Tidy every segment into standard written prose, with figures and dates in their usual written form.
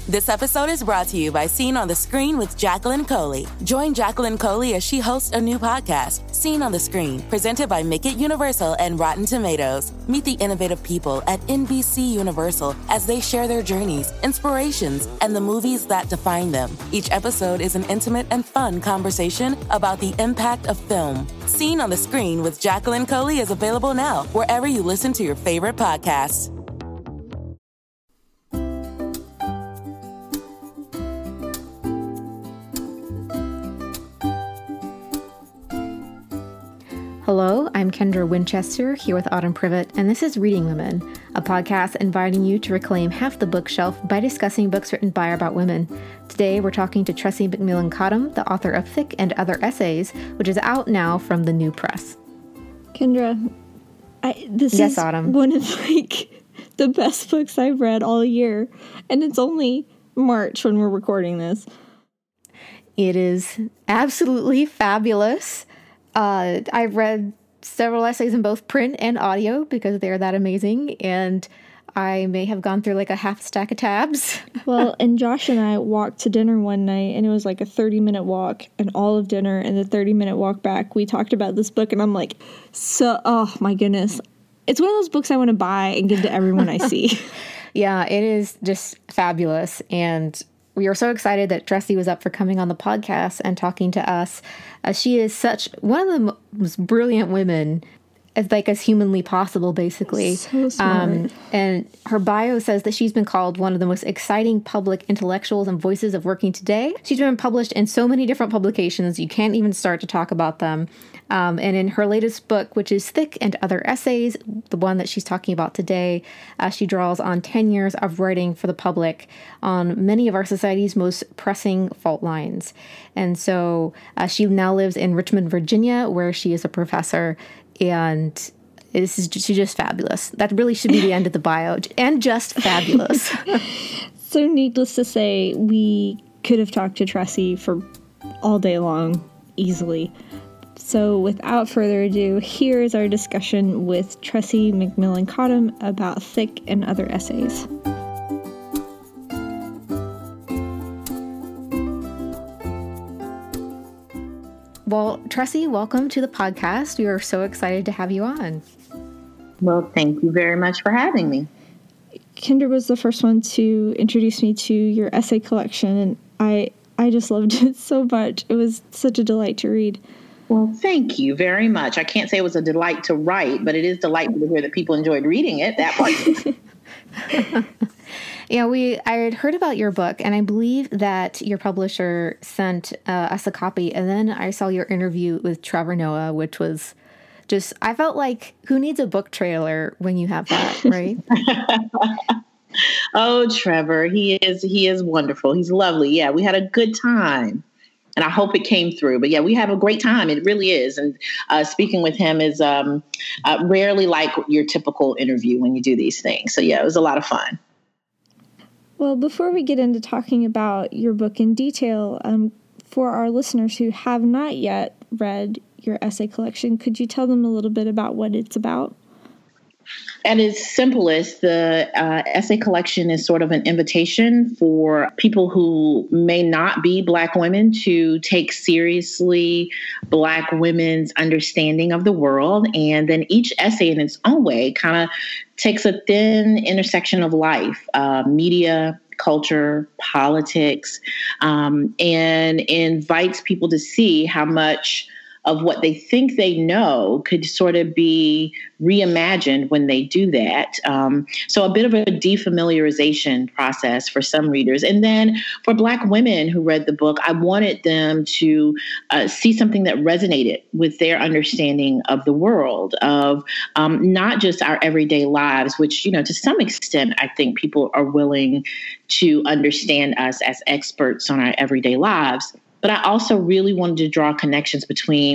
This episode is brought to you by Seen on the Screen with Jacqueline Coley. Join Jacqueline Coley as she hosts a new podcast, Seen on the Screen, presented by Make It Universal and Rotten Tomatoes. Meet the innovative people at NBC Universal as they share their journeys, inspirations, and the movies that define them. Each episode is an intimate and fun conversation about the impact of film. Seen on the Screen with Jacqueline Coley is available now wherever you listen to your favorite podcasts. Hello, I'm Kendra Winchester here with Autumn Privet, and this is Reading Women, a podcast inviting you to reclaim half the bookshelf by discussing books written by or about women. Today, we're talking to Tressie McMillan Cottom, the author of Thick and Other Essays, which is out now from the New Press. Kendra, this is Autumn. One of the best books I've read all year, and it's only March when we're recording this. It is absolutely fabulous. I've read several essays in both print and audio because they're that amazing, and I may have gone through like a half stack of tabs. Well, and Josh and I walked to dinner one night, and it was like a 30-minute walk, and all of dinner and the 30-minute walk back, we talked about this book, and I'm like, oh my goodness. It's one of those books I want to buy and give to everyone I see. Yeah, it is just fabulous, and we are so excited that Tressie was up for coming on the podcast and talking to us. She is such one of the most brilliant women as humanly possible, basically. So smart. And her bio says that she's been called one of the most exciting public intellectuals and voices of working today. She's been published in so many different publications, you can't even start to talk about them. And in her latest book, which is Thick and Other Essays, the one that she's talking about today, she draws on 10 years of writing for the public on many of our society's most pressing fault lines. And so she now lives in Richmond, Virginia, where she is a professor. And she's just fabulous. That really should be the end of the bio. And just fabulous. So needless to say, we could have talked to Tressie for all day long, easily. So without further ado, here is our discussion with Tressie McMillan Cottom about Thick and Other Essays. Well, Tressie, welcome to the podcast. We are so excited to have you on. Well, thank you very much for having me. Kendra was the first one to introduce me to your essay collection, and I just loved it so much. It was such a delight to read. Well, thank you very much. I can't say it was a delight to write, but it is delightful to hear that people enjoyed reading it. That part. Yeah, I had heard about your book, and I believe that your publisher sent us a copy, and then I saw your interview with Trevor Noah, which was just, I felt like, who needs a book trailer when you have that, right? Oh, Trevor, he is wonderful. He's lovely. Yeah, we had a good time, and I hope it came through. But yeah, we have a great time. It really is. And speaking with him is rarely like your typical interview when you do these things. So yeah, it was a lot of fun. Well, before we get into talking about your book in detail, for our listeners who have not yet read your essay collection, could you tell them a little bit about what it's about? At its simplest, the essay collection is sort of an invitation for people who may not be Black women to take seriously Black women's understanding of the world. And then each essay in its own way kind of takes a thin intersection of life, media, culture, politics, and invites people to see how much of what they think they know could sort of be reimagined when they do that. So a bit of a defamiliarization process for some readers. And then for Black women who read the book, I wanted them to see something that resonated with their understanding of the world, of not just our everyday lives, which, to some extent, I think people are willing to understand us as experts on our everyday lives. But I also really wanted to draw connections between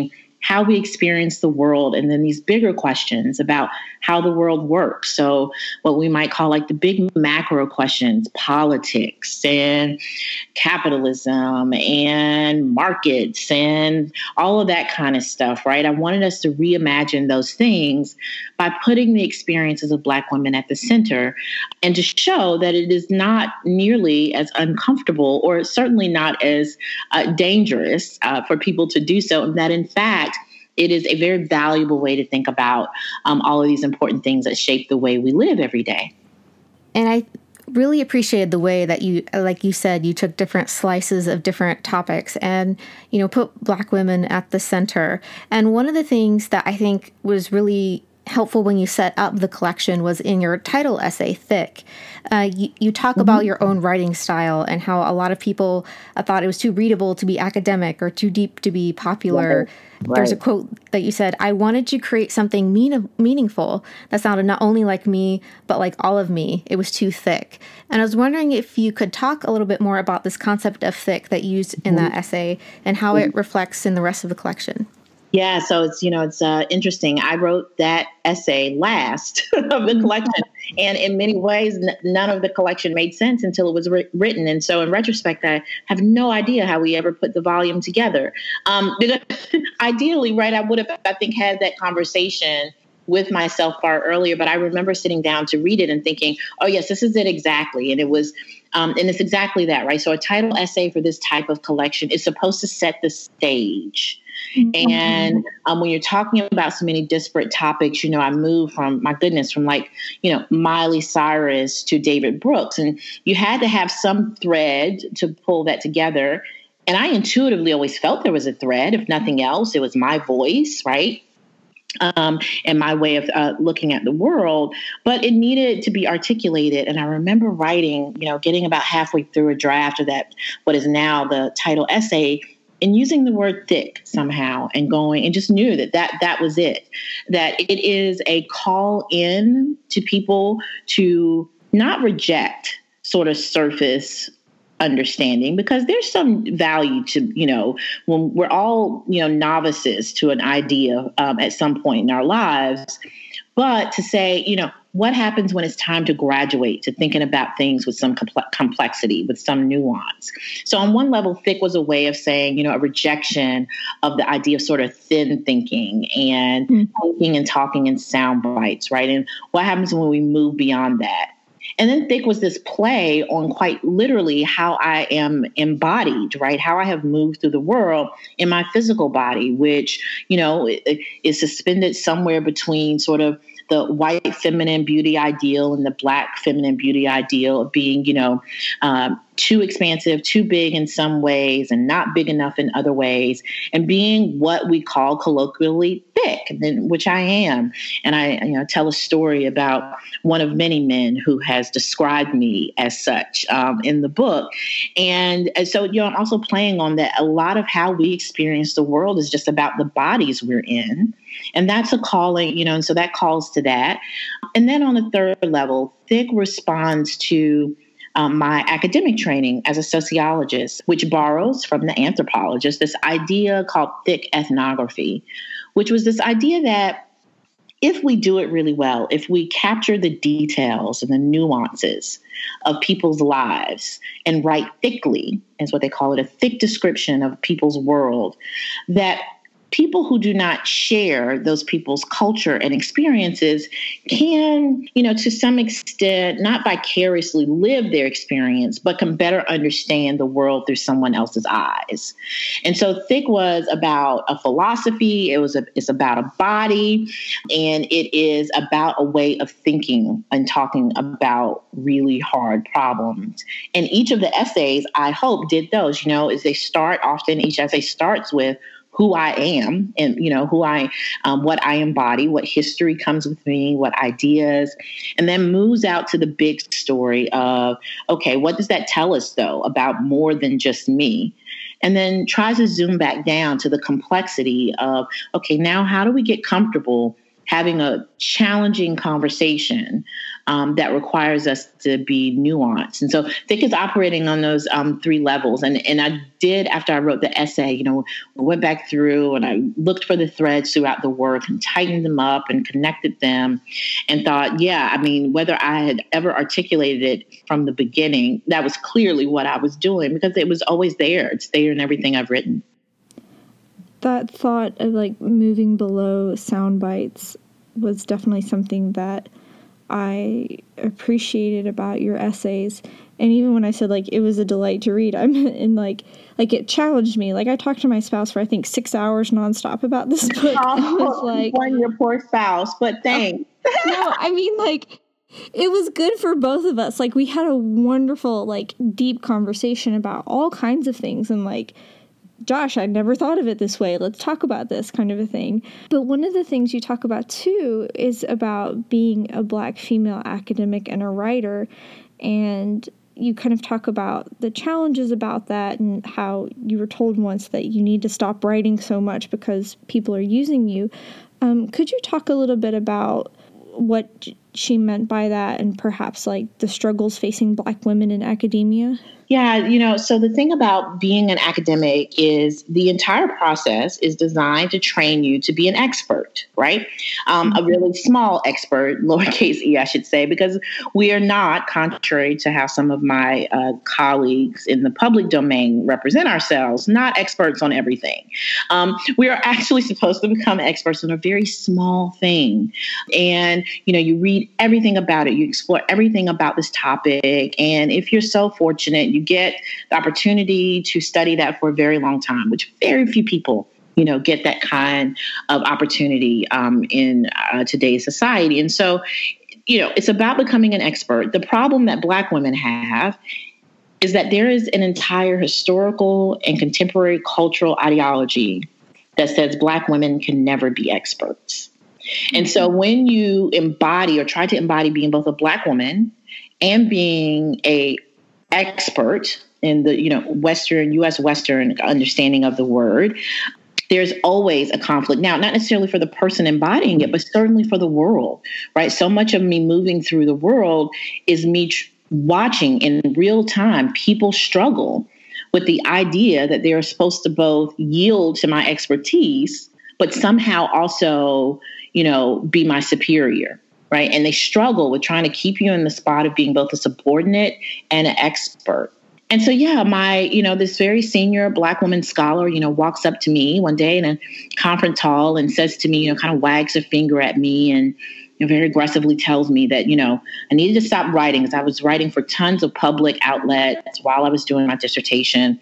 how we experience the world, and then these bigger questions about how the world works. So what we might call like the big macro questions, politics and capitalism and markets and all of that kind of stuff, right? I wanted us to reimagine those things by putting the experiences of Black women at the center, and to show that it is not nearly as uncomfortable, or certainly not as dangerous for people to do so, and that in fact, it is a very valuable way to think about all of these important things that shape the way we live every day. And I really appreciated the way that you, like you said, you took different slices of different topics and, put Black women at the center. And one of the things that I think was really helpful when you set up the collection was in your title essay, Thick. You talk about your own writing style and how a lot of people thought it was too readable to be academic or too deep to be popular. Right. There's a quote that you said, "I wanted to create something meaningful that sounded not only like me, but like all of me. It was too thick." And I was wondering if you could talk a little bit more about this concept of thick that you used in that essay and how it reflects in the rest of the collection. Yeah, so it's interesting. I wrote that essay last of the collection, and in many ways, none of the collection made sense until it was written. And so, in retrospect, I have no idea how we ever put the volume together. Ideally, right, I would have, I think, had that conversation with myself far earlier, but I remember sitting down to read it and thinking, "Oh yes, this is it exactly." And it was, and it's exactly that, right? So, a title essay for this type of collection is supposed to set the stage. And when you're talking about so many disparate topics, I moved from Miley Cyrus to David Brooks, and you had to have some thread to pull that together. And I intuitively always felt there was a thread. If nothing else, it was my voice, right? And my way of looking at the world, but it needed to be articulated. And I remember writing, getting about halfway through a draft of that, what is now the title essay, and using the word thick somehow and going, and just knew that was it, that it is a call in to people to not reject sort of surface understanding, because there's some value to, when we're all, novices to an idea at some point in our lives, but to say, what happens when it's time to graduate to thinking about things with some complexity, with some nuance? So on one level, thick was a way of saying, a rejection of the idea of sort of thin thinking and thinking and talking in sound bites, right? And what happens when we move beyond that? And then thick was this play on quite literally how I am embodied, right? How I have moved through the world in my physical body, which, is suspended somewhere between sort of the white feminine beauty ideal and the Black feminine beauty ideal of being, too expansive, too big in some ways and not big enough in other ways, and being what we call colloquially thick, which I am. And I tell a story about one of many men who has described me as such in the book. And so, I'm also playing on that. A lot of how we experience the world is just about the bodies we're in. And that's a calling, and so that calls to that. And then on the third level, thick responds to my academic training as a sociologist, which borrows from the anthropologist this idea called thick ethnography, which was this idea that if we do it really well, if we capture the details and the nuances of people's lives and write thickly, is what they call it, a thick description of people's world, that people who do not share those people's culture and experiences can, to some extent, not vicariously live their experience, but can better understand the world through someone else's eyes. And so thick was about a philosophy. It's about a body, and it is about a way of thinking and talking about really hard problems. And each of the essays, I hope, did those, is they start often, each essay starts with who I am and, what I embody, what history comes with me, what ideas, and then moves out to the big story of, okay, what does that tell us, though, about more than just me? And then tries to zoom back down to the complexity of, okay, now how do we get comfortable having a challenging conversation that requires us to be nuanced. And so Thick is operating on those 3 levels. And I did, after I wrote the essay, I went back through and I looked for the threads throughout the work and tightened them up and connected them and thought, whether I had ever articulated it from the beginning, that was clearly what I was doing because it was always there. It's there in everything I've written. That thought of like moving below sound bites was definitely something that I appreciated about your essays. And even when I said like it was a delight to read, I meant in like it challenged me. Like I talked to my spouse for I think 6 hours nonstop about this book. Oh, I was like, your poor spouse, but thanks. No, I mean like it was good for both of us. Like we had a wonderful like deep conversation about all kinds of things and like, Josh, I never thought of it this way. Let's talk about this kind of a thing. But one of the things you talk about, too, is about being a Black female academic and a writer. And you kind of talk about the challenges about that and how you were told once that you need to stop writing so much because people are using you. Could you talk a little bit about what she meant by that and perhaps like the struggles facing Black women in academia? Yeah, so the thing about being an academic is the entire process is designed to train you to be an expert, right? A really small expert, lowercase e, I should say, because we are not, contrary to how some of my colleagues in the public domain represent ourselves, not experts on everything. We are actually supposed to become experts on a very small thing. And, you read everything about it, you explore everything about this topic. And if you're so fortunate, you get the opportunity to study that for a very long time, which very few people, get that kind of opportunity in today's society. And so, it's about becoming an expert. The problem that Black women have is that there is an entire historical and contemporary cultural ideology that says Black women can never be experts. And so when you embody or try to embody being both a Black woman and being a expert in the, U.S. Western understanding of the word, there's always a conflict. Now, not necessarily for the person embodying it, but certainly for the world, right? So much of me moving through the world is me watching in real time people struggle with the idea that they are supposed to both yield to my expertise, but somehow also, be my superior. Right. And they struggle with trying to keep you in the spot of being both a subordinate and an expert. And so, this very senior Black woman scholar, walks up to me one day in a conference hall and says to me, kind of wags a finger at me and very aggressively tells me that, I needed to stop writing because I was writing for tons of public outlets while I was doing my dissertation,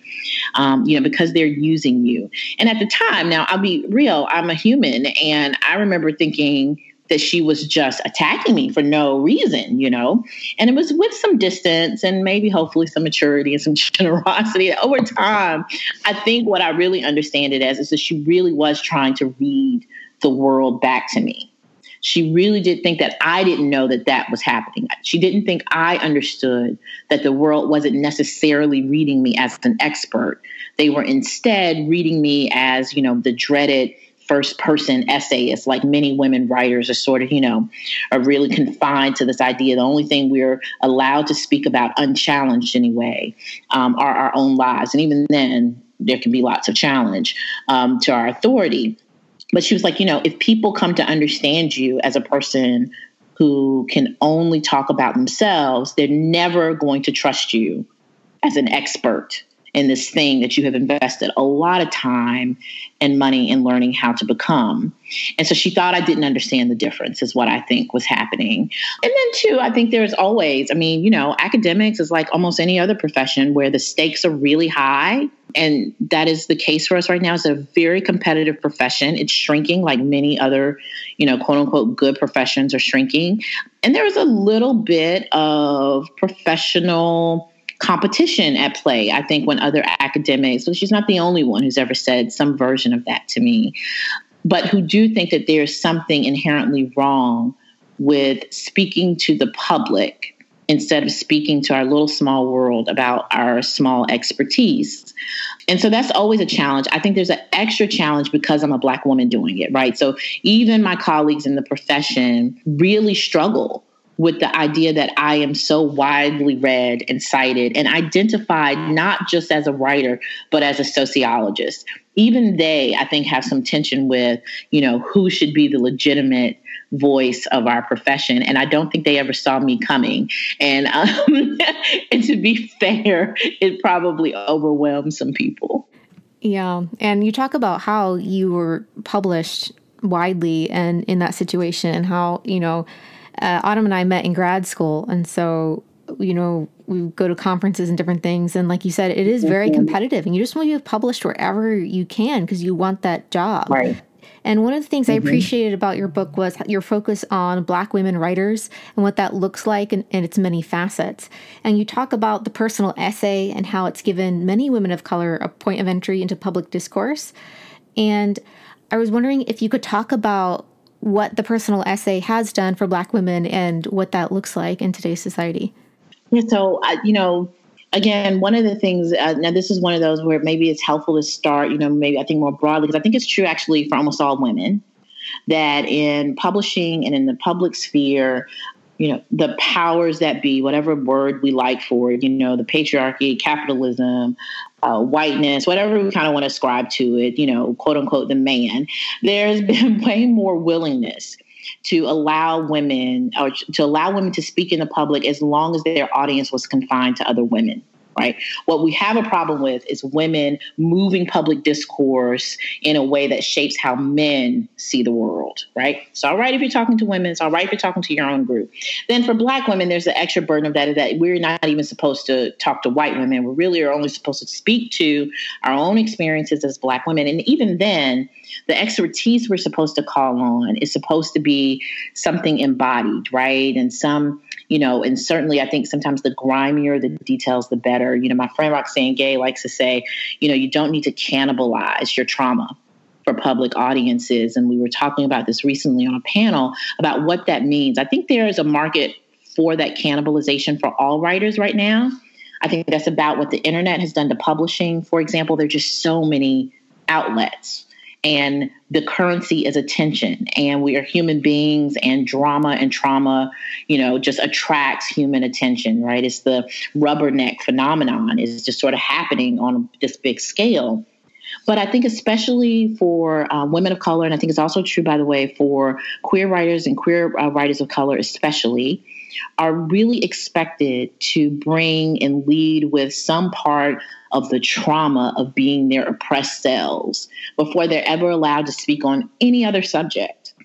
because they're using you. And at the time, now I'll be real, I'm a human. And I remember thinking that she was just attacking me for no reason, and it was with some distance and maybe hopefully some maturity and some generosity. Over time, I think what I really understand it as is that she really was trying to read the world back to me. She really did think that I didn't know that that was happening. She didn't think I understood that the world wasn't necessarily reading me as an expert. They were instead reading me as, the dreaded first person essayist, like many women writers are sort of, are really confined to this idea. The only thing we're allowed to speak about unchallenged anyway, are our own lives. And even then there can be lots of challenge to our authority. But she was like, if people come to understand you as a person who can only talk about themselves, they're never going to trust you as an expert in this thing that you have invested a lot of time and money in learning how to become. And so she thought I didn't understand the difference is what I think was happening. And then too, I think there's always, academics is like almost any other profession where the stakes are really high. And that is the case for us right now. It's a very competitive profession. It's shrinking like many other, quote unquote, good professions are shrinking. And there was a little bit of professional competition at play, I think, when other academics, well, she's not the only one who's ever said some version of that to me, but who do think that there's something inherently wrong with speaking to the public instead of speaking to our little small world about our small expertise. And so that's always a challenge. I think there's an extra challenge because I'm a Black woman doing it, right? So even my colleagues in the profession really struggle with the idea that I am so widely read and cited and identified not just as a writer, but as a sociologist. Even they, I think, have some tension with, who should be the legitimate voice of our profession. And I don't think they ever saw me coming. And, and to be fair, it probably overwhelmed some people. Yeah. And you talk about how you were published widely and in that situation, and how, Autumn and I met in grad school. And so, we go to conferences and different things. And like you said, it is very competitive, and you just want to be published wherever you can because you want that job. Right. And one of the things I appreciated about your book was your focus on Black women writers and what that looks like and its many facets. And you talk about the personal essay and how it's given many women of color a point of entry into public discourse. And I was wondering if you could talk about what the personal essay has done for Black women and what that looks like in today's society. Yeah, so, again, one of the things, now this is one of those where maybe it's helpful to start, maybe I think more broadly, because I think it's true actually for almost all women, that in publishing and in the public sphere, the powers that be, whatever word we like for it, the patriarchy, capitalism, whiteness, whatever we kind of want to ascribe to it, quote unquote, the man, there's been way more willingness to allow women to speak in the public as long as their audience was confined to other women. Right. What we have a problem with is women moving public discourse in a way that shapes how men see the world. Right. It's all right if you're talking to women. It's all right if you're talking to your own group. Then for Black women, there's the extra burden of that we're not even supposed to talk to white women. We really are only supposed to speak to our own experiences as Black women. And even then, the expertise we're supposed to call on is supposed to be something embodied. Right. And and certainly I think sometimes the grimier the details, the better. My friend Roxane Gay likes to say, you don't need to cannibalize your trauma for public audiences. And we were talking about this recently on a panel about what that means. I think there is a market for that cannibalization for all writers right now. I think that's about what the internet has done to publishing. For example, there are just so many outlets. And the currency is attention, and we are human beings, and drama and trauma, just attracts human attention, right? It's the rubberneck phenomenon is just sort of happening on this big scale. But I think especially for women of color, and I think it's also true, by the way, for queer writers and queer writers of color especially, are really expected to bring and lead with some part of the trauma of being their oppressed selves before they're ever allowed to speak on any other subject.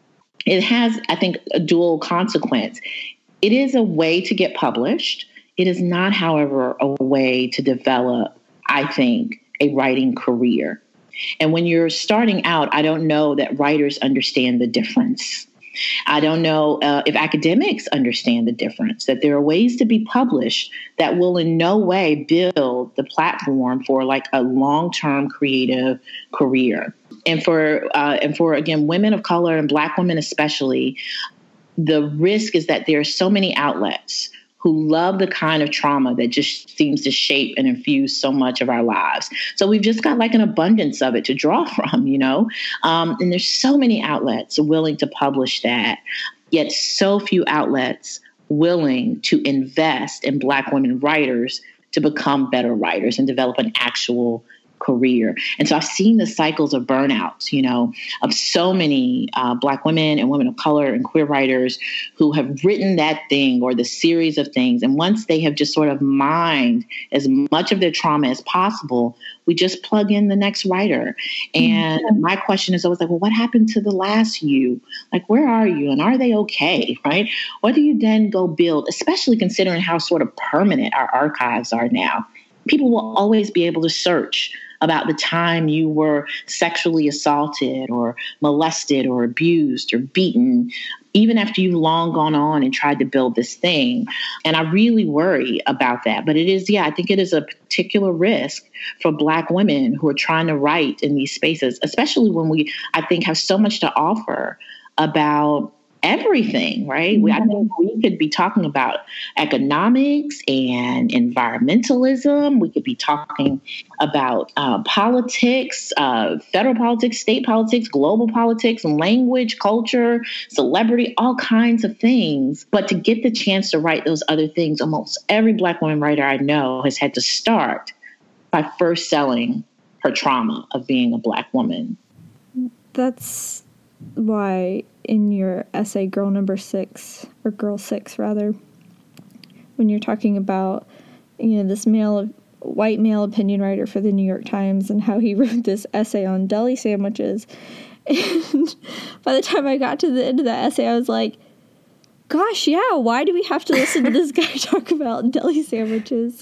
It has, I think, a dual consequence. It is a way to get published. It is not, however, a way to develop, I think, a writing career. And when you're starting out, I don't know that writers understand the difference. I don't know if academics understand the difference, that there are ways to be published that will in no way build the platform for like a long-term creative career. And for again, women of color and Black women especially, the risk is that there are so many outlets who love the kind of trauma that just seems to shape and infuse so much of our lives. So we've just got like an abundance of it to draw from, and there's so many outlets willing to publish that, yet so few outlets willing to invest in Black women writers to become better writers and develop an actual career. And so I've seen the cycles of burnout, of so many Black women and women of color and queer writers who have written that thing or the series of things. And once they have just sort of mined as much of their trauma as possible, we just plug in the next writer. And my question is always like, well, what happened to the last you? Like, where are you? And are they okay? Right? What do you then go build, especially considering how sort of permanent our archives are now? People will always be able to search about the time you were sexually assaulted or molested or abused or beaten, even after you've long gone on and tried to build this thing. And I really worry about that. But it is, I think it is a particular risk for Black women who are trying to write in these spaces, especially when we, I think, have so much to offer about everything, right? I think we could be talking about economics and environmentalism. We could be talking about politics, federal politics, state politics, global politics, language, culture, celebrity, all kinds of things. But to get the chance to write those other things, almost every Black woman writer I know has had to start by first selling her trauma of being a Black woman. That's why in your essay, Girl 6, or Girl 6 rather, when you're talking about, this white male opinion writer for the New York Times and how he wrote this essay on deli sandwiches. And by the time I got to the end of that essay, I was like, gosh, yeah, why do we have to listen to this guy talk about deli sandwiches?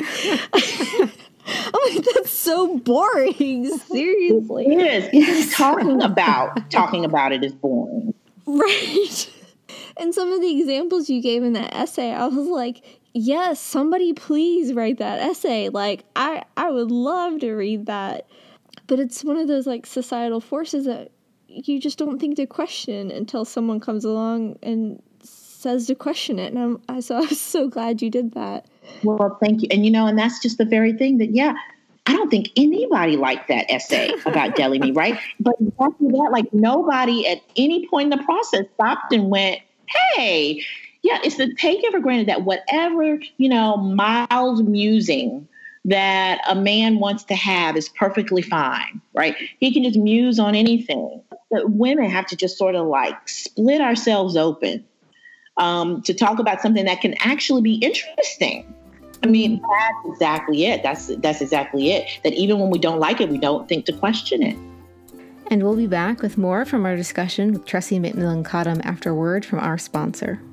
I'm like, that's so boring. Seriously. It is. Talking about it is boring. Right. And some of the examples you gave in that essay, I was like, yes, somebody please write that essay. Like, I would love to read that. But it's one of those, like, societal forces that you just don't think to question until someone comes along and says to question it. And I was so glad you did that. Well, thank you. And, and that's just the very thing that, I don't think anybody liked that essay about deli meat, right? But exactly that, like, nobody at any point in the process stopped and went, hey, it's to take it for granted that whatever, mild musing that a man wants to have is perfectly fine, right? He can just muse on anything. But women have to just sort of like split ourselves open to talk about something that can actually be interesting. I mean, that's exactly it. That's exactly it. That even when we don't like it, we don't think to question it. And we'll be back with more from our discussion with Tressie McMillan Cottom after word from our sponsor.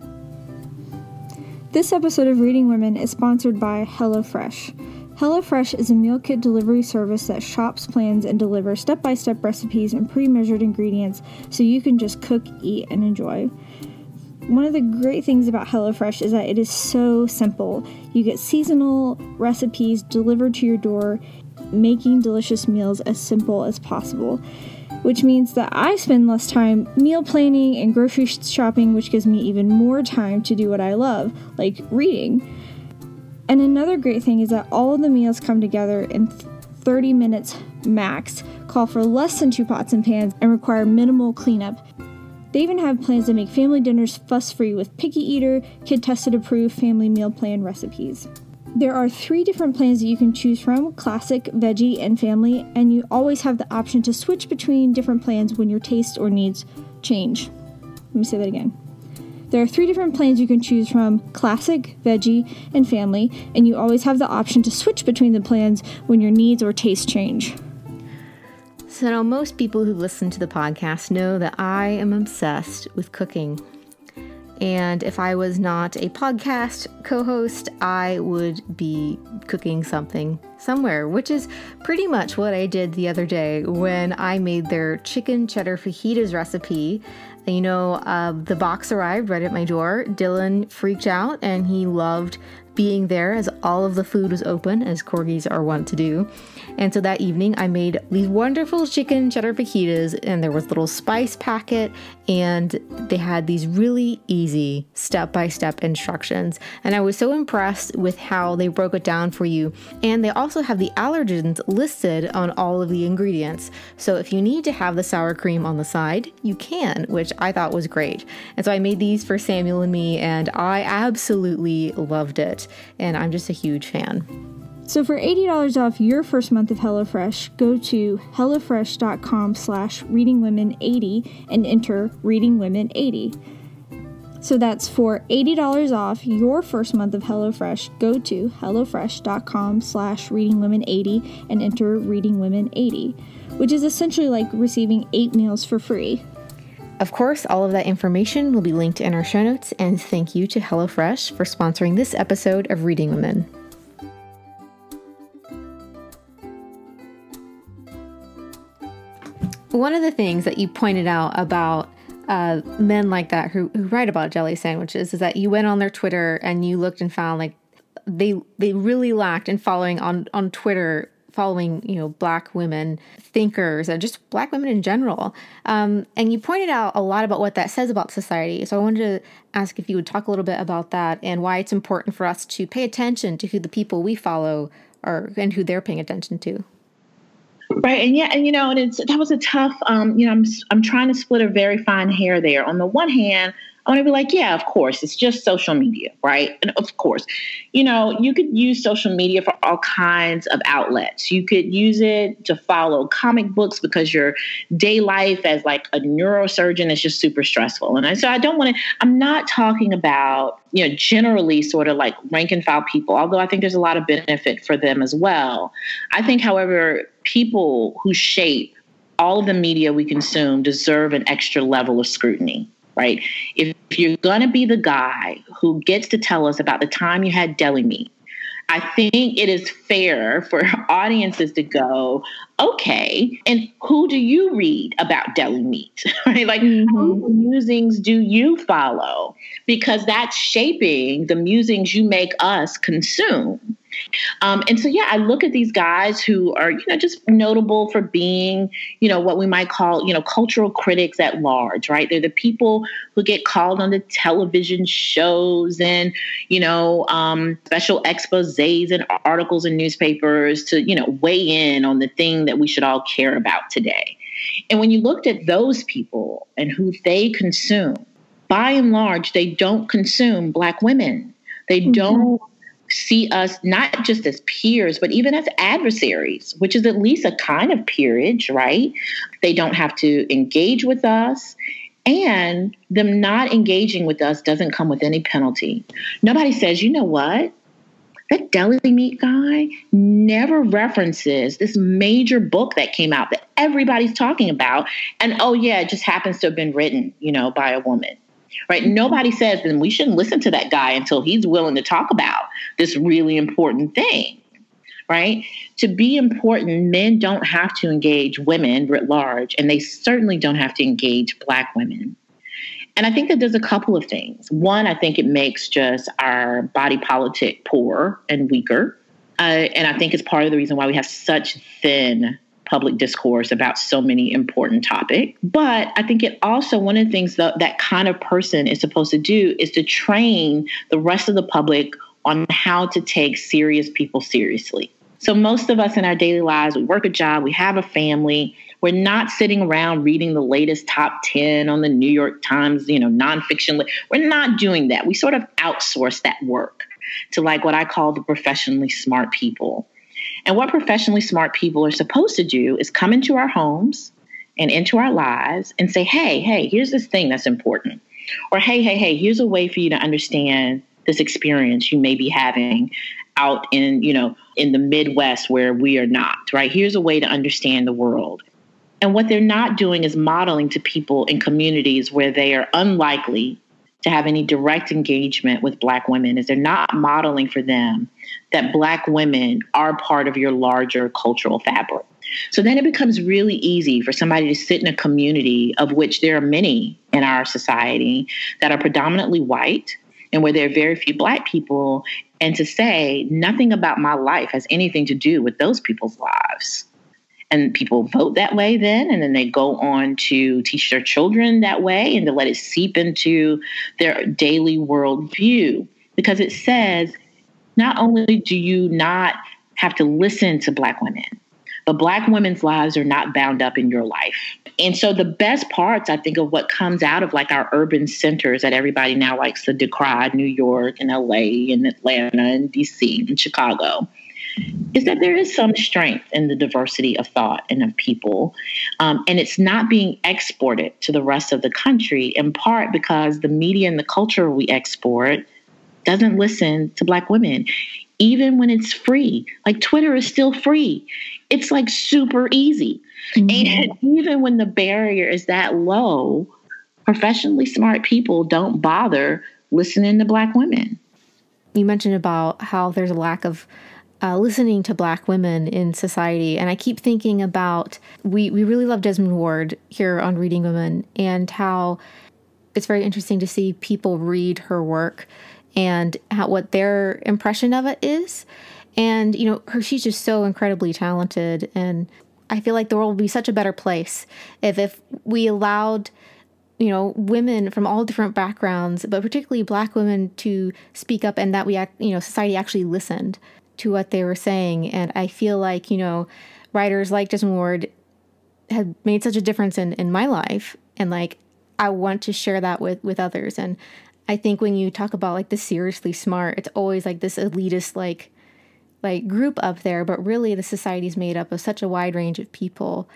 This episode of Reading Women is sponsored by HelloFresh. HelloFresh is a meal kit delivery service that shops, plans, and delivers step-by-step recipes and pre-measured ingredients so you can just cook, eat, and enjoy. One of the great things about HelloFresh is that it is so simple. You get seasonal recipes delivered to your door, making delicious meals as simple as possible, which means that I spend less time meal planning and grocery shopping, which gives me even more time to do what I love, like reading. And another great thing is that all of the meals come together in 30 minutes max, call for less than 2 pots and pans, and require minimal cleanup. They even have plans to make family dinners fuss-free with picky eater, kid-tested approved family meal plan recipes. There are 3 different plans that you can choose from: classic, veggie, and family, and you always have the option to switch between different plans when your taste or needs change. Let me say that again. There are 3 different plans you can choose from: classic, veggie, and family, and you always have the option to switch between the plans when your needs or tastes change. So now most people who listen to the podcast know that I am obsessed with cooking. And if I was not a podcast co-host, I would be cooking something somewhere, which is pretty much what I did the other day when I made their chicken cheddar fajitas recipe. The box arrived right at my door. Dylan freaked out and he loved being there as all of the food was open, as corgis are wont to do. And so that evening I made these wonderful chicken cheddar fajitas, and there was a little spice packet, and they had these really easy step-by-step instructions. And I was so impressed with how they broke it down for you. And they also have the allergens listed on all of the ingredients. So if you need to have the sour cream on the side, you can, which I thought was great. And so I made these for Samuel and me, and I absolutely loved it. And I'm just a huge fan. So for $80 off your first month of HelloFresh, go to hellofresh.com/readingwomen80 and enter readingwomen80. So that's for $80 off your first month of HelloFresh, go to hellofresh.com/readingwomen80 and enter readingwomen80, which is essentially like receiving 8 meals for free. Of course, all of that information will be linked in our show notes, and thank you to HelloFresh for sponsoring this episode of Reading Women. One of the things that you pointed out about men like that who write about jelly sandwiches is that you went on their Twitter and you looked and found like they really lacked in following on Twitter following, Black women thinkers and just Black women in general. And you pointed out a lot about what that says about society. So I wanted to ask if you would talk a little bit about that and why it's important for us to pay attention to who the people we follow are and who they're paying attention to. Right. And that was a tough, I'm trying to split a very fine hair there. On the one hand, I want to be like, yeah, of course, it's just social media, right? And of course, you could use social media for all kinds of outlets. You could use it to follow comic books because your day life as like a neurosurgeon is just super stressful. And so I'm not talking about, generally sort of like rank and file people, although I think there's a lot of benefit for them as well. I think, however, people who shape all of the media we consume deserve an extra level of scrutiny. Right? If you're going to be the guy who gets to tell us about the time you had deli meat, I think it is fair for audiences to go, okay, and who do you read about deli meat? Right? Like, whose musings do you follow? Because that's shaping the musings you make us consume. And so, I look at these guys who are, just notable for being, what we might call, cultural critics at large, right? They're the people who get called on the television shows and, special exposés and articles in newspapers to, weigh in on the thing that we should all care about today. And when you looked at those people and who they consume, by and large, they don't consume Black women. They don't see us not just as peers, but even as adversaries, which is at least a kind of peerage, right? They don't have to engage with us, and them not engaging with us doesn't come with any penalty. Nobody says, you know what? That deli meat guy never references this major book that came out that everybody's talking about. And it just happens to have been written, by a woman. Right. Nobody says then we shouldn't listen to that guy until he's willing to talk about this really important thing. Right. To be important, men don't have to engage women writ large, and they certainly don't have to engage Black women. And I think that there's a couple of things. One, I think it makes just our body politic poorer and weaker. And I think it's part of the reason why we have such thin public discourse about so many important topics. But I think it also, one of the things that kind of person is supposed to do is to train the rest of the public on how to take serious people seriously. So most of us in our daily lives, we work a job, we have a family. We're not sitting around reading the latest top 10 on the New York Times, nonfiction. We're not doing that. We sort of outsource that work to like what I call the professionally smart people. And what professionally smart people are supposed to do is come into our homes and into our lives and say, hey, here's this thing that's important. Or, hey, here's a way for you to understand this experience you may be having out in the Midwest where we are not, right? Here's a way to understand the world. And what they're not doing is modeling to people in communities where they are unlikely to have any direct engagement with Black women, is they're not modeling for them that Black women are part of your larger cultural fabric. So then it becomes really easy for somebody to sit in a community of which there are many in our society that are predominantly white and where there are very few Black people, and to say nothing about my life has anything to do with those people's lives. And people vote that way then, and then they go on to teach their children that way and to let it seep into their daily worldview. Because it says, not only do you not have to listen to Black women, but Black women's lives are not bound up in your life. And so the best parts, I think, of what comes out of like our urban centers that everybody now likes to decry, New York and LA and Atlanta and DC and Chicago, is that there is some strength in the diversity of thought and of people. And it's not being exported to the rest of the country, in part because the media and the culture we export doesn't listen to Black women, even when it's free. Like Twitter is still free. It's like super easy. Mm-hmm. And even when the barrier is that low, professionally smart people don't bother listening to Black women. You mentioned about how there's a lack of listening to Black women in society. And I keep thinking about, we really love Jesmyn Ward here on Reading Women, and how it's very interesting to see people read her work and what their impression of it is. And, she's just so incredibly talented. And I feel like the world would be such a better place if we allowed, women from all different backgrounds, but particularly Black women, to speak up, and that society actually listened to what they were saying. And I feel like, writers like Jesmyn Ward have made such a difference in my life. And like, I want to share that with others. And I think when you talk about like the seriously smart, it's always like this elitist, like group up there, but really the society is made up of such a wide range of people.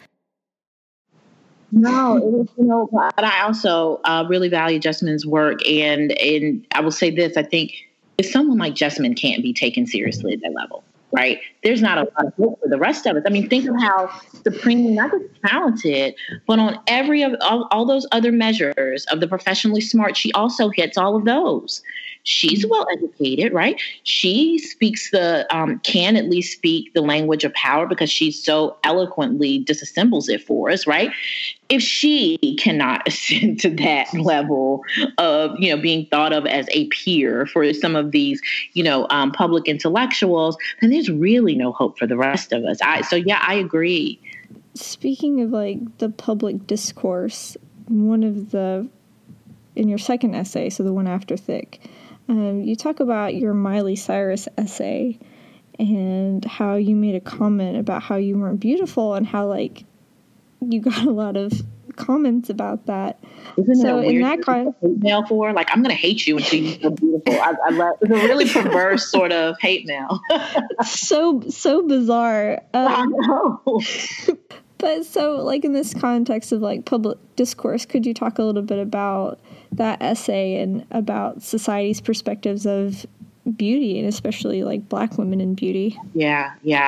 No, it is, but I also really value Jesmyn's work. And I will say this, I think if someone like Jesmyn can't be taken seriously at that level, right, there's not a lot of hope for the rest of us. I mean, think of how supremely, not just talented, but on all those other measures of the professionally smart, she also hits all of those. She's well educated, right? She speaks can at least speak the language of power because she so eloquently disassembles it for us, right? If she cannot ascend to that level of, being thought of as a peer for some of these, public intellectuals, then there's really no hope for the rest of us. I agree. Speaking of like the public discourse, in your second essay, so the one after Thick, you talk about your Miley Cyrus essay and how you made a comment about how you weren't beautiful and how like you got a lot of comments about that. Isn't so that in that kind hate mail for like I'm gonna hate you until you're so beautiful. I love it's a really perverse sort of hate mail. so bizarre. I know. But so like in this context of like public discourse, could you talk a little bit about that essay and about society's perspectives of beauty and especially like Black women in beauty? Yeah.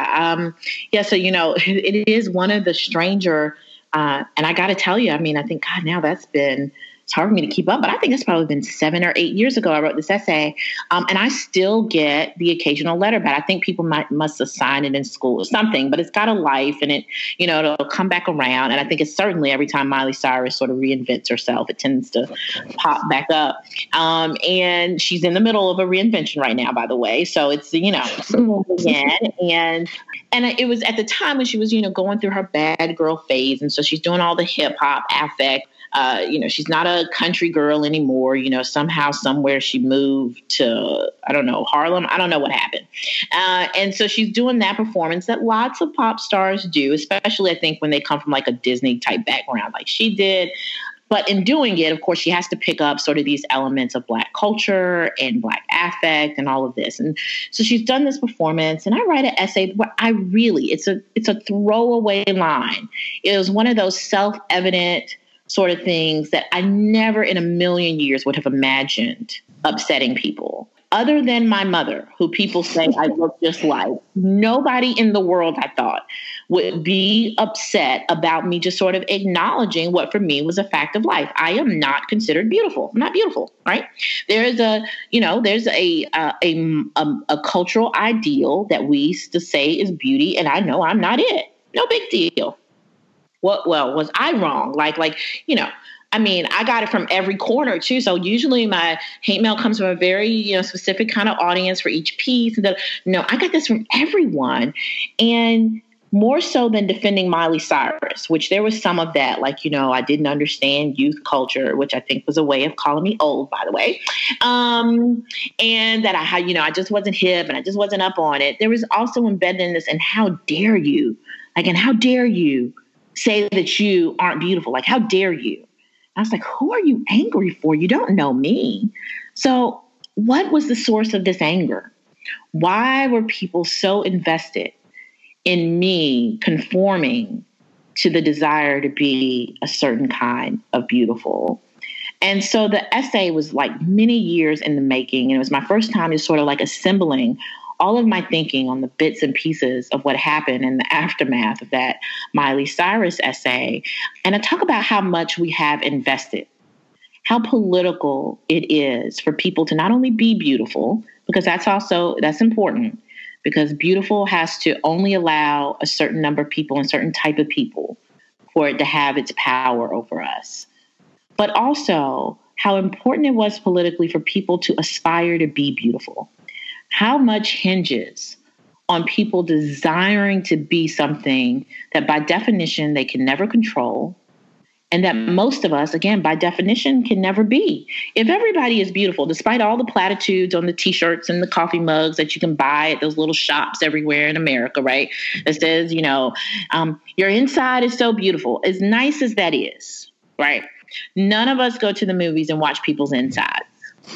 So, it is one of the stranger, and I got to tell you, I mean, I think, God, now it's hard for me to keep up, but I think it's probably been 7 or 8 years ago I wrote this essay. And I still get the occasional letter back. I think people must assign it in school or something, but it's got a life and it, it'll come back around. And I think it's certainly every time Miley Cyrus sort of reinvents herself, it tends to pop back up. And she's in the middle of a reinvention right now, by the way. So it's, again. And it was at the time when she was, going through her bad girl phase. And so she's doing all the hip hop affect. She's not a country girl anymore. Somehow, somewhere she moved to, I don't know, Harlem. I don't know what happened. And so she's doing that performance that lots of pop stars do, especially I think when they come from like a Disney type background like she did. But in doing it, of course, she has to pick up sort of these elements of Black culture and Black affect and all of this. And so she's done this performance, and I write an essay where it's a throwaway line. It was one of those self-evident sort of things that I never in a million years would have imagined upsetting people. Other than my mother, who people say I look just like, nobody in the world, I thought, would be upset about me just sort of acknowledging what for me was a fact of life. I am not considered beautiful. I'm not beautiful, right? There's a cultural ideal that we used to say is beauty, and I know I'm not it. No big deal. Was I wrong? I got it from every corner too. So usually my hate mail comes from a very, specific kind of audience for each piece. I got this from everyone. And more so than defending Miley Cyrus, which there was some of that, I didn't understand youth culture, which I think was a way of calling me old, by the way. And that I just wasn't hip and I just wasn't up on it. There was also embedded in this, and how dare you say that you aren't beautiful? Like, how dare you? I was like, who are you angry for? You don't know me. So what was the source of this anger? Why were people so invested in me conforming to the desire to be a certain kind of beautiful? And so the essay was like many years in the making. And it was my first time just sort of like assembling all of my thinking on the bits and pieces of what happened in the aftermath of that Miley Cyrus essay. And I talk about how much we have invested, how political it is for people to not only be beautiful, because that's important, because beautiful has to only allow a certain number of people and certain type of people for it to have its power over us. But also how important it was politically for people to aspire to be beautiful. How much hinges on people desiring to be something that by definition they can never control, and that most of us, again, by definition, can never be. If everybody is beautiful, despite all the platitudes on the T-shirts and the coffee mugs that you can buy at those little shops everywhere in America, right? That says, your inside is so beautiful. As nice as that is, right? None of us go to the movies and watch people's insides.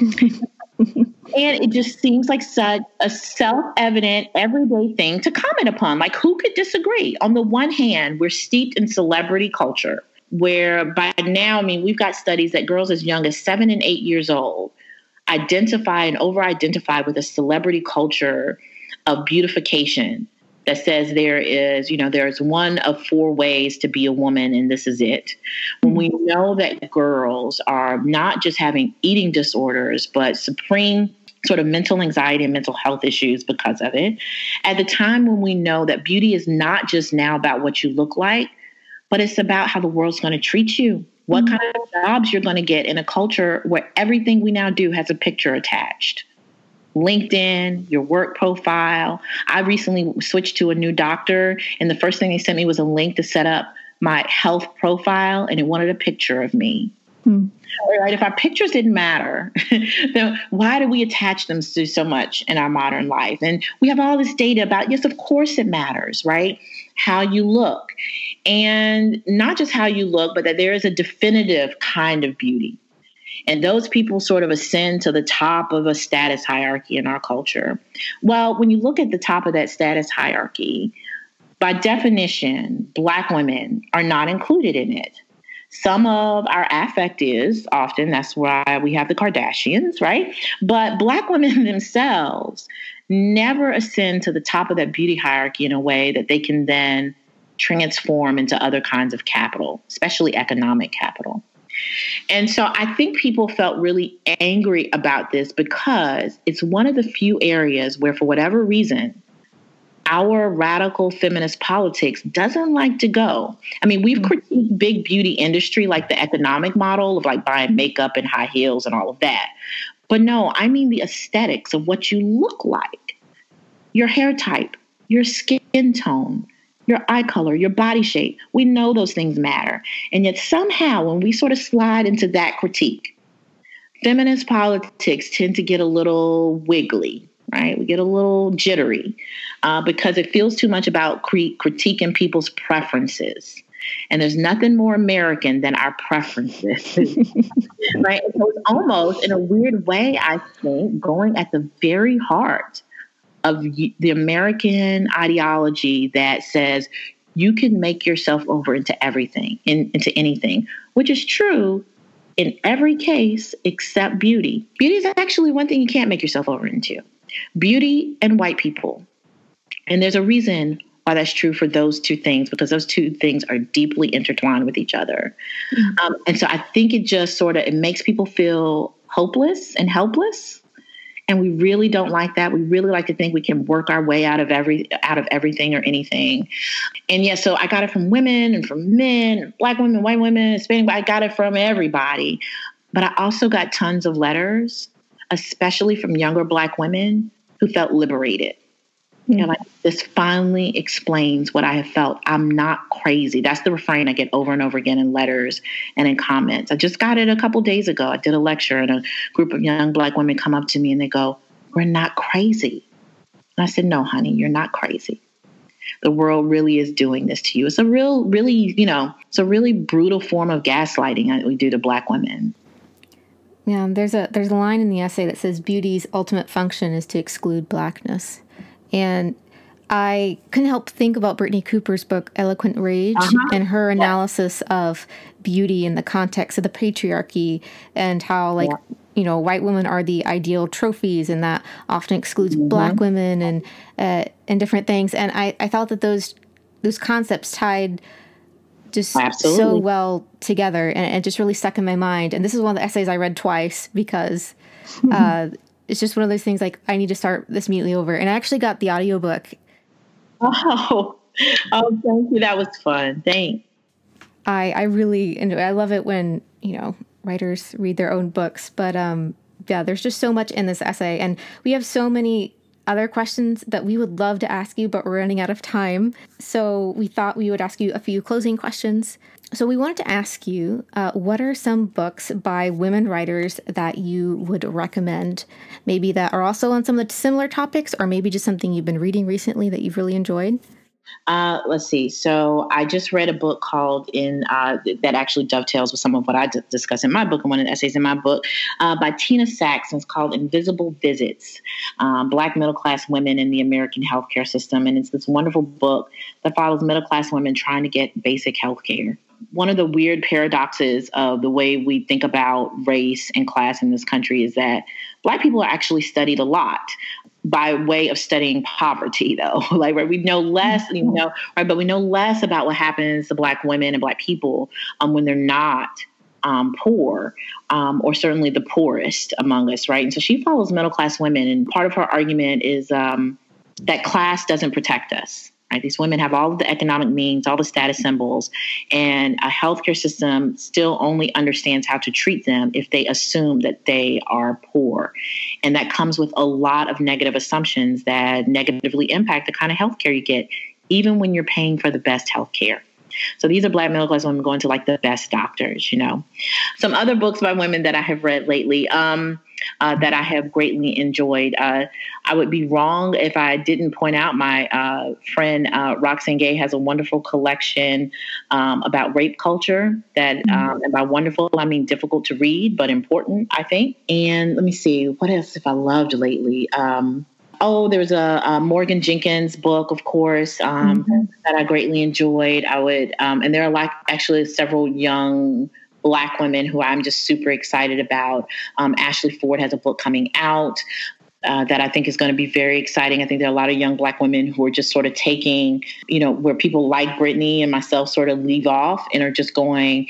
And it just seems like such a self-evident, everyday thing to comment upon. Like, who could disagree? On the one hand, we're steeped in celebrity culture, where by now, we've got studies that girls as young as 7 and 8 years old identify and over-identify with a celebrity culture of beautification that says there's one of 4 ways to be a woman, and this is it. When we know that girls are not just having eating disorders, but supreme sort of mental anxiety and mental health issues because of it, at the time when we know that beauty is not just now about what you look like, but it's about how the world's going to treat you, what kind of jobs you're going to get in a culture where everything we now do has a picture attached. LinkedIn, your work profile. I recently switched to a new doctor, and the first thing they sent me was a link to set up my health profile, and it wanted a picture of me. Right? If our pictures didn't matter, then why do we attach them to so much in our modern life? And we have all this data about, yes, of course it matters, right? How you look. And not just how you look, but that there is a definitive kind of beauty. And those people sort of ascend to the top of a status hierarchy in our culture. Well, when you look at the top of that status hierarchy, by definition, Black women are not included in it. Some of our affect is often, that's why we have the Kardashians, right? But Black women themselves never ascend to the top of that beauty hierarchy in a way that they can then transform into other kinds of capital, especially economic capital. And so I think people felt really angry about this because it's one of the few areas where, for whatever reason, our radical feminist politics doesn't like to go. We've critiqued big beauty industry, like the economic model of like buying makeup and high heels and all of that. But no, the aesthetics of what you look like, your hair type, your skin tone, your eye color, your body shape. We know those things matter. And yet somehow when we sort of slide into that critique, feminist politics tend to get a little wiggly, right? We get a little jittery because it feels too much about critiquing people's preferences. And there's nothing more American than our preferences, right? So it's almost, in a weird way, I think, going at the very heart of the American ideology that says you can make yourself over into everything, into anything, which is true in every case except beauty. Beauty is actually one thing you can't make yourself over into. Beauty and white people. And there's a reason why that's true for those two things, because those two things are deeply intertwined with each other. And so I think it just it makes people feel hopeless and helpless. And we really don't like that. We really like to think we can work our way out of everything or anything. And yeah, so I got it from women and from men, Black women, white women, Hispanic. I got it from everybody. But I also got tons of letters, especially from younger Black women who felt liberated. And this finally explains what I have felt. I'm not crazy. That's the refrain I get over and over again in letters and in comments. I just got it a couple days ago. I did a lecture and a group of young Black women come up to me and they go, "We're not crazy." And I said, "No, honey, you're not crazy. The world really is doing this to you." It's a it's a really brutal form of gaslighting that we do to Black women. Yeah, there's a line in the essay that says beauty's ultimate function is to exclude Blackness. And I couldn't help think about Brittany Cooper's book, Eloquent Rage, and her analysis of beauty in the context of the patriarchy and how, white women are the ideal trophies, and that often excludes Black women and different things. And I thought that those concepts tied just so well together, and it just really stuck in my mind. And this is one of the essays I read twice because it's just one of those things like, I need to start this immediately over. And I actually got the audiobook. Oh, thank you. That was fun. Thanks. I really enjoy. I love it when, writers read their own books. But there's just so much in this essay. And we have so many other questions that we would love to ask you, but we're running out of time. So we thought we would ask you a few closing questions. So we wanted to ask you, what are some books by women writers that you would recommend? Maybe that are also on some of the similar topics, or maybe just something you've been reading recently that you've really enjoyed? Let's see. So I just read a book called that actually dovetails with some of what I discuss in my book and one of the essays in my book by Tina Sachs. It's called Invisible Visits, Black Middle-Class Women in the American Healthcare System. And it's this wonderful book that follows middle-class women trying to get basic healthcare. One of the weird paradoxes of the way we think about race and class in this country is that Black people are actually studied a lot by way of studying poverty, though. Like, right, we know less, but we know less about what happens to Black women and Black people when they're not poor, or certainly the poorest among us, right? And so she follows middle-class women, and part of her argument is that class doesn't protect us. Right? These women have all of the economic means, all the status symbols, and a healthcare system still only understands how to treat them if they assume that they are poor. And that comes with a lot of negative assumptions that negatively impact the kind of healthcare you get, even when you're paying for the best healthcare. So these are Black middle-class women going to like the best doctors, Some other books by women that I have read lately that I have greatly enjoyed. I would be wrong if I didn't point out my friend Roxane Gay has a wonderful collection about rape culture that, and by wonderful, I mean difficult to read, but important, I think. And let me see, what else have I loved lately? There's a Morgan Jenkins book, of course, that I greatly enjoyed. I would, and there are actually several young Black women who I'm just super excited about. Ashley Ford has a book coming out that I think is going to be very exciting. I think there are a lot of young Black women who are just sort of taking, where people like Brittany and myself sort of leave off and are just going,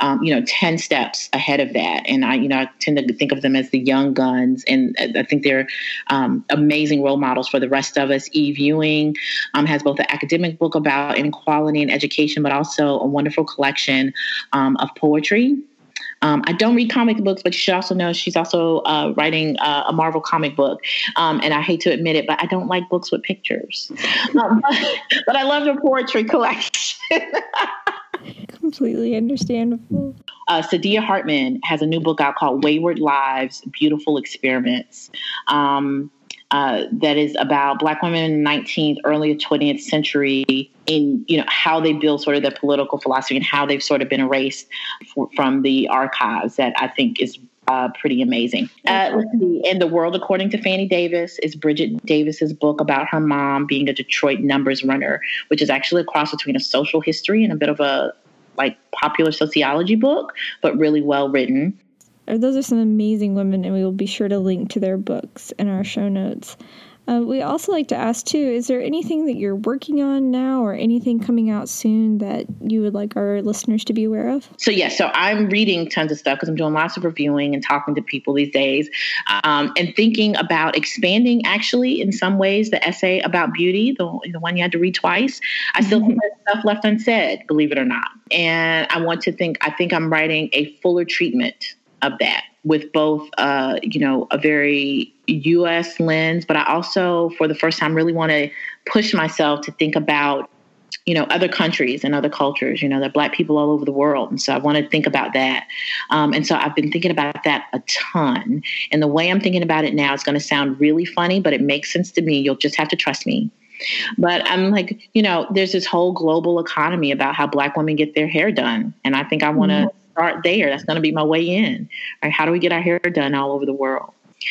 10 steps ahead of that. And I tend to think of them as the young guns. And I think they're amazing role models for the rest of us. Eve Ewing has both an academic book about inequality and education, but also a wonderful collection of poetry. I don't read comic books, but you should also know she's also writing a Marvel comic book. And I hate to admit it, but I don't like books with pictures. But I love her poetry collection. Completely understandable. Saidiya Hartman has a new book out called Wayward Lives, Beautiful Experiments. That is about Black women in the 19th, early 20th century in, how they build sort of their political philosophy and how they've sort of been erased from the archives. That I think is pretty amazing. Let's see. In The World According to Fannie Davis is Bridget Davis's book about her mom being a Detroit numbers runner, which is actually a cross between a social history and a bit of a popular sociology book, but really well written. Those are some amazing women, and we will be sure to link to their books in our show notes. We also like to ask, too, is there anything that you're working on now or anything coming out soon that you would like our listeners to be aware of? So I'm reading tons of stuff because I'm doing lots of reviewing and talking to people these days and thinking about expanding, actually, in some ways, the essay about beauty, the one you had to read twice. I still think there's stuff left unsaid, believe it or not. And I think I'm writing a fuller treatment of that with both, a very U.S. lens, but I also, for the first time, really want to push myself to think about, other countries and other cultures. There are Black people all over the world. And so I want to think about that. And so I've been thinking about that a ton. And the way I'm thinking about it now is going to sound really funny, but it makes sense to me. You'll just have to trust me. But I'm like, there's this whole global economy about how Black women get their hair done. And I think I want to start there. That's going to be my way in. Right? How do we get our hair done all over the world?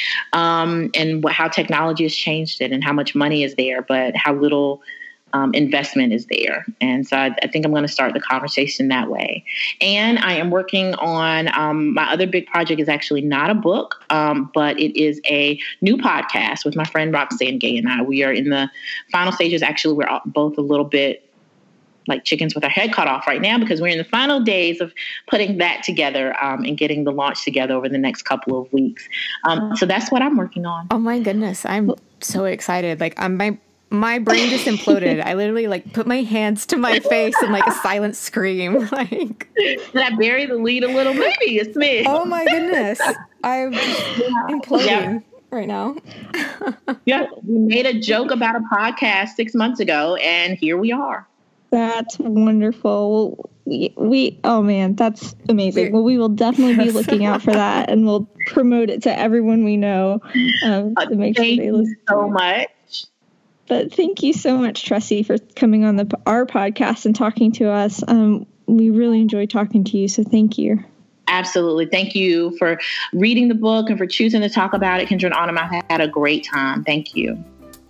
And how technology has changed it and how much money is there, but how little investment is there. And so I think I'm going to start the conversation that way. And I am working on my other big project is actually not a book, but it is a new podcast with my friend Roxane Gay and I. We are in the final stages. Actually, we're both a little bit like chickens with our head cut off right now because we're in the final days of putting that together and getting the launch together over the next couple of weeks. So that's what I'm working on. Oh my goodness. I'm so excited. Like my brain just imploded. I literally put my hands to my face and a silent scream. Did I bury the lead a little? Maybe it's me. Oh my goodness. I'm imploding right now. Yeah, we made a joke about a podcast 6 months ago, and here we are. That's wonderful. We oh man, that's amazing. Well, we will definitely be looking out for that, and we'll promote it to everyone we know to make sure they listen. Thank you so much. But thank you so much, Tressie, for coming on our podcast and talking to us. We really enjoyed talking to you, so thank you. Absolutely. Thank you for reading the book and for choosing to talk about it, Kendra and Autumn. I've had a great time. Thank you.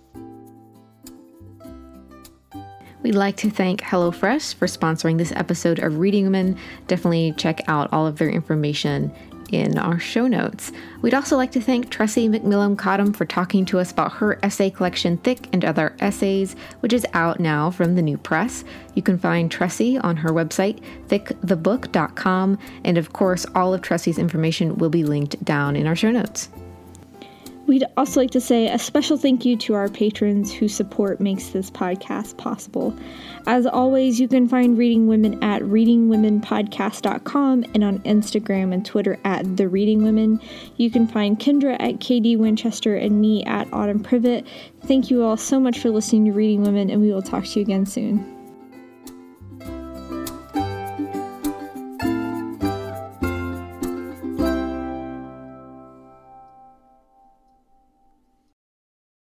We'd like to thank HelloFresh for sponsoring this episode of Reading Women. Definitely check out all of their information in our show notes. We'd also like to thank Tressie McMillan Cottom for talking to us about her essay collection, Thick and Other Essays, which is out now from the New Press. You can find Tressie on her website, thickthebook.com, and of course, all of Tressie's information will be linked down in our show notes. We'd also like to say a special thank you to our patrons whose support makes this podcast possible. As always, you can find Reading Women at readingwomenpodcast.com and on Instagram and Twitter at The Reading Women. You can find Kendra at KD Winchester and me at Autumn Privet. Thank you all so much for listening to Reading Women, and we will talk to you again soon.